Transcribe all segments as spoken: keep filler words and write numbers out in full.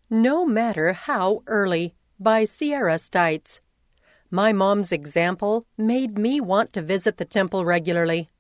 No Matter How Early by Sierra Stites. My mom's example made me want to visit the temple regularly.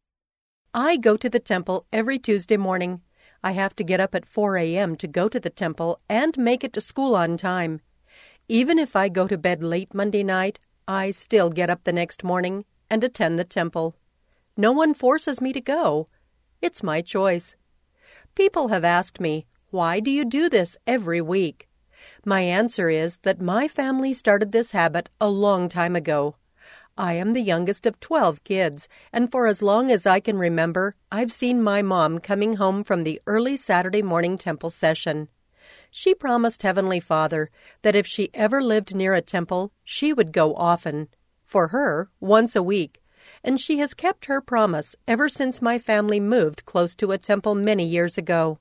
I go to the temple every Tuesday morning. I have to get up at four a.m. to go to the temple and make it to school on time. Even if I go to bed late Monday night, I still get up the next morning and attend the temple. No one forces me to go. It's my choice. People have asked me, why do you do this every week? My answer is that my family started this habit a long time ago. I am the youngest of twelve kids, and for as long as I can remember, I've seen my mom coming home from the early Saturday morning temple session. She promised Heavenly Father that if she ever lived near a temple, she would go often. For her, once a week. And she has kept her promise ever since my family moved close to a temple many years ago.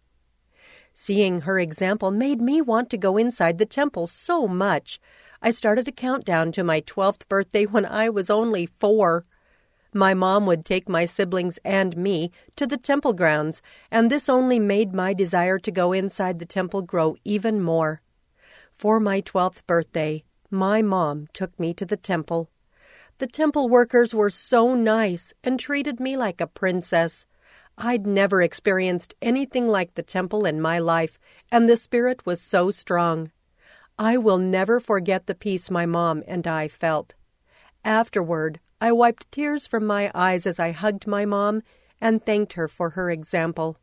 Seeing her example made me want to go inside the temple so much. I started a countdown to my twelfth birthday when I was only four. My mom would take my siblings and me to the temple grounds, and this only made my desire to go inside the temple grow even more. For my twelfth birthday, my mom took me to the temple. The temple workers were so nice and treated me like a princess. I'd never experienced anything like the temple in my life, and the spirit was so strong. I will never forget the peace my mom and I felt. Afterward, I wiped tears from my eyes as I hugged my mom and thanked her for her example.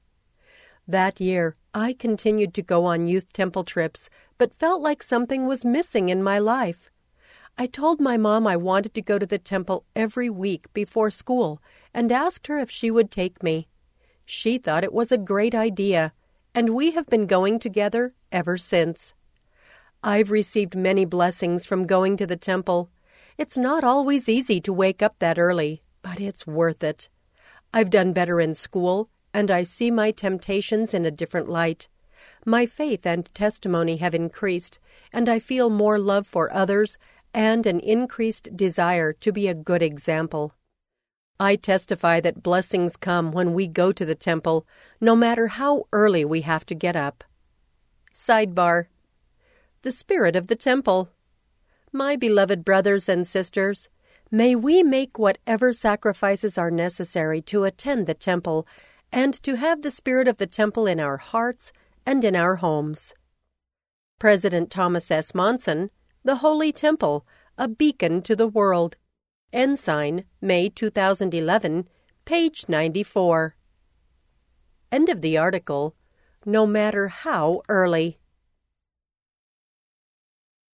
That year, I continued to go on youth temple trips, but felt like something was missing in my life. I told my mom I wanted to go to the temple every week before school and asked her if she would take me. She thought it was a great idea, and we have been going together ever since. I've received many blessings from going to the temple. It's not always easy to wake up that early, but it's worth it. I've done better in school, and I see my temptations in a different light. My faith and testimony have increased, and I feel more love for others and an increased desire to be a good example. I testify that blessings come when we go to the temple, no matter how early we have to get up. Sidebar. The Spirit of the Temple. My beloved brothers and sisters, may we make whatever sacrifices are necessary to attend the temple and to have the spirit of the temple in our hearts and in our homes. President Thomas S. Monson, The Holy Temple, A Beacon to the World. Ensign, May two thousand eleven, page ninety-four. End of the article. No Matter How Early.